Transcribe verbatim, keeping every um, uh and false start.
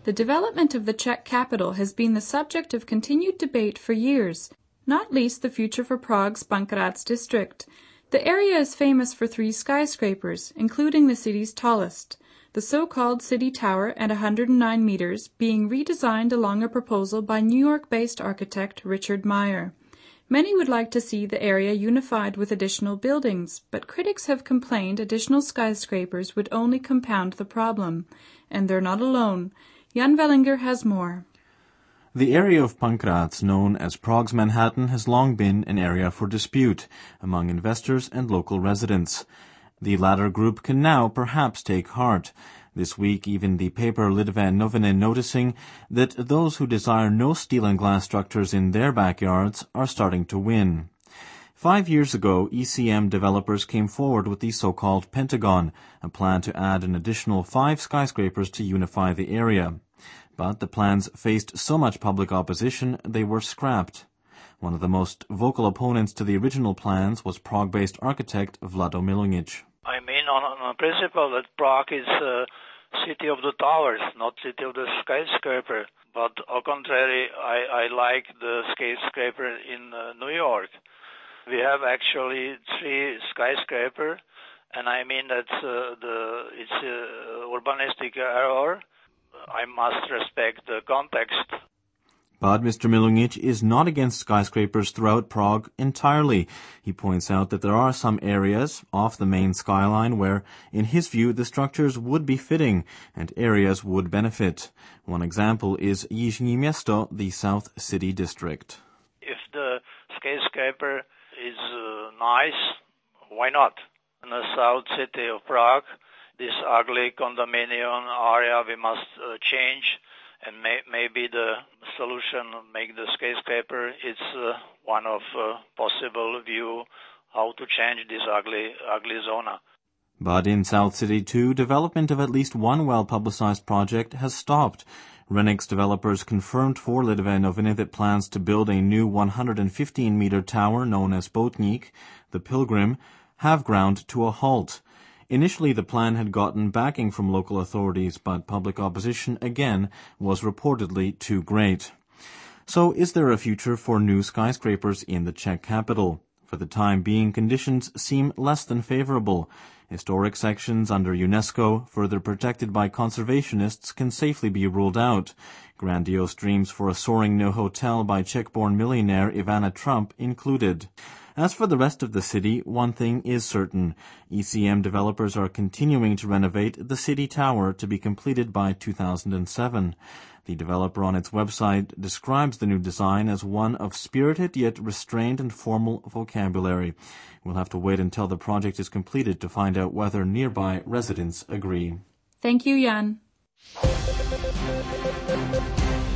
The development of the Czech capital has been the subject of continued debate for years, not least the future for Prague's Pankrácz district. The area is famous for three skyscrapers, including the city's tallest, the so-called City Tower at one hundred nine meters, being redesigned along a proposal by New York-based architect Richard Meyer. Many would like to see the area unified with additional buildings, but critics have complained additional skyscrapers would only compound the problem. And they're not alone. Jan Wellinger has more. The area of Pankrácz, known as Prague's Manhattan, has long been an area for dispute among investors and local residents. The latter group can now perhaps take heart. This week, even the paper Lidové noviny noticing that those who desire no steel and glass structures in their backyards are starting to win. Five years ago, E C M developers came forward with the so-called Pentagon, a plan to add an additional five skyscrapers to unify the area. But the plans faced so much public opposition they were scrapped. One of the most vocal opponents to the original plans was Prague-based architect Vlado Milunič. I mean, on, on principle that Prague is a city of the towers, not city of the skyscraper. But au contrary, I, I like the skyscraper in uh, New York. We have actually three skyscrapers, and I mean that uh, the it's uh, urbanistic error. I must respect the context. But Mister Milunič is not against skyscrapers throughout Prague entirely. He points out that there are some areas off the main skyline where, in his view, the structures would be fitting and areas would benefit. One example is Jižní Město, the South City district. If the skyscraper is uh, nice, why not? In the South City of Prague, this ugly condominium area we must uh, change, and may, maybe the solution make the skyscraper is uh, one of uh, possible view how to change this ugly ugly zona. But in South City too, development of at least one well-publicized project has stopped. Renix developers confirmed for Lidové noviny that plans to build a new one hundred fifteen meter tower known as Poutník, the Pilgrim, have ground to a halt. Initially, the plan had gotten backing from local authorities, but public opposition again was reportedly too great. So is there a future for new skyscrapers in the Czech capital? For the time being, conditions seem less than favorable. Historic sections under UNESCO, further protected by conservationists, can safely be ruled out. Grandiose dreams for a soaring new hotel by Czech-born millionaire Ivana Trump included. As for the rest of the city, one thing is certain. E C M developers are continuing to renovate the City Tower to be completed by two thousand seven. The developer on its website describes the new design as one of spirited yet restrained and formal vocabulary. We'll have to wait until the project is completed to find out whether nearby residents agree. Thank you, Jan.